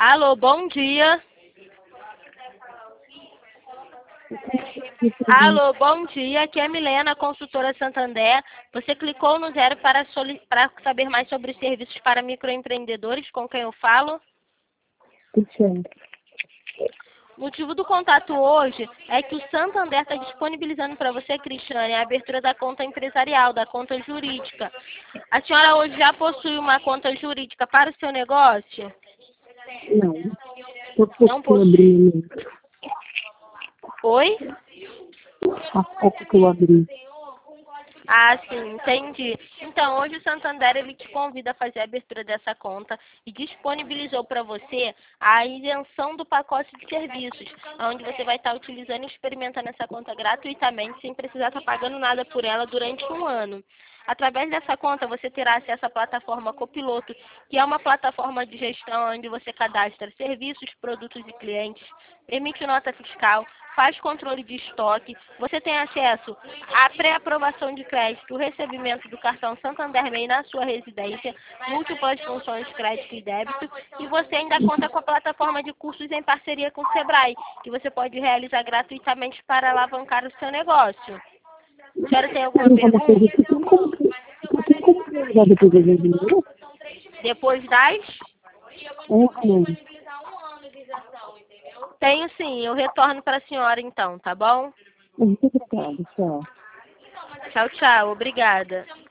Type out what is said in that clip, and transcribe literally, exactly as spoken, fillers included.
Alô, bom dia. Alô, bom dia. Aqui é a Milena, consultora Santander. Você clicou no zero para, soli- para saber mais sobre os serviços para microempreendedores, com quem eu falo? Cristiane. O motivo do contato hoje é que o Santander está disponibilizando para você, Cristiane, a abertura da conta empresarial, da conta jurídica. A senhora hoje já possui uma conta jurídica para o seu negócio? Não. Tô Não pouco que eu possui. abri. Oi? Há pouco que eu abri. Ah, sim, entendi. Então, hoje o Santander ele te convida a fazer a abertura dessa conta e disponibilizou para você a isenção do pacote de serviços, onde você vai estar utilizando e experimentando essa conta gratuitamente, sem precisar estar pagando nada por ela durante um ano. Através dessa conta, você terá acesso à plataforma Copiloto, que é uma plataforma de gestão onde você cadastra serviços, produtos e clientes, emite nota fiscal, faz controle de estoque, você tem acesso à pré-aprovação de crédito, o recebimento do cartão Santander May na sua residência, múltiplas funções de crédito e débito, e você ainda conta com a plataforma de cursos em parceria com o Sebrae, que você pode realizar gratuitamente para alavancar o seu negócio. A senhora tem alguma Perguntar uma coisa, pergunta? você tem como, você tem como realizar depois da dinheiro? Depois das? Uhum. Tenho sim, eu retorno para a senhora então, tá bom? Muito obrigada, tchau. Tchau, tchau, obrigada.